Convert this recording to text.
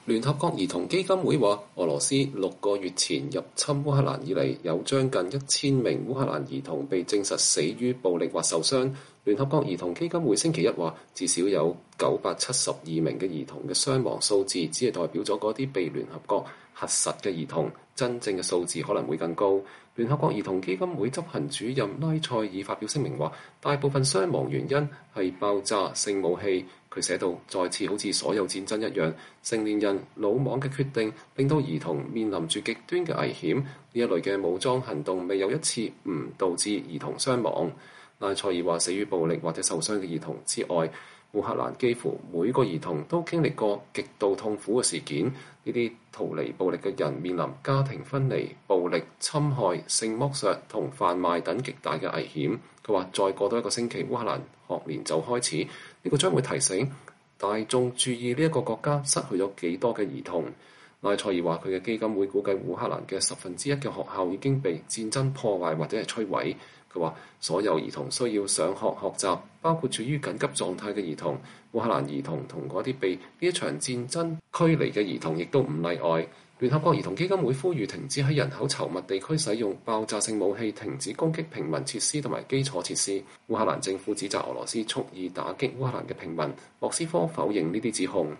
聯合國兒童基金會話，俄羅斯6個月前入侵烏克蘭以嚟，有將近1000名烏克蘭兒童被證實死於暴力或受傷。聯合國兒童基金會星期一話，至少有972名嘅兒童嘅傷亡數字，只係代表咗嗰啲被聯合國核實嘅兒童，真正嘅數字可能會更高。聯合國兒童基金會執行主任拉塞爾發表聲明話，大部分傷亡原因係爆炸性武器。佢寫道：再次好似所有戰爭一樣，成年人魯莽嘅決定令到兒童面臨住極端嘅危險。呢一類嘅武裝行動未有一次唔導致兒童傷亡。拉塞爾話：死於暴力或者受傷嘅兒童之外，烏克蘭幾乎每個兒童都經歷過極度痛苦嘅事件。呢啲逃離暴力嘅人面臨家庭分離、暴力侵害、性剝削同販賣等極大嘅危險。佢話：再過多一個星期，烏克蘭學年就開始，呢個將會提醒大眾注意呢一個國家失去咗幾多嘅兒童。拉塞爾話：佢嘅基金會估計烏克蘭嘅1/10嘅學校已經被戰爭破壞或者係摧毀。佢話：所有兒童需要上學學習，包括處於緊急狀態嘅兒童。烏克蘭兒童同嗰啲被呢一場戰爭驅離嘅兒童亦都唔例外。聯合國兒童基金會呼籲停止喺人口稠密地區使用爆炸性武器，停止攻擊平民設施同埋基礎設施。烏克蘭政府指責俄羅斯蓄意打擊烏克蘭嘅平民。莫斯科否認呢啲指控。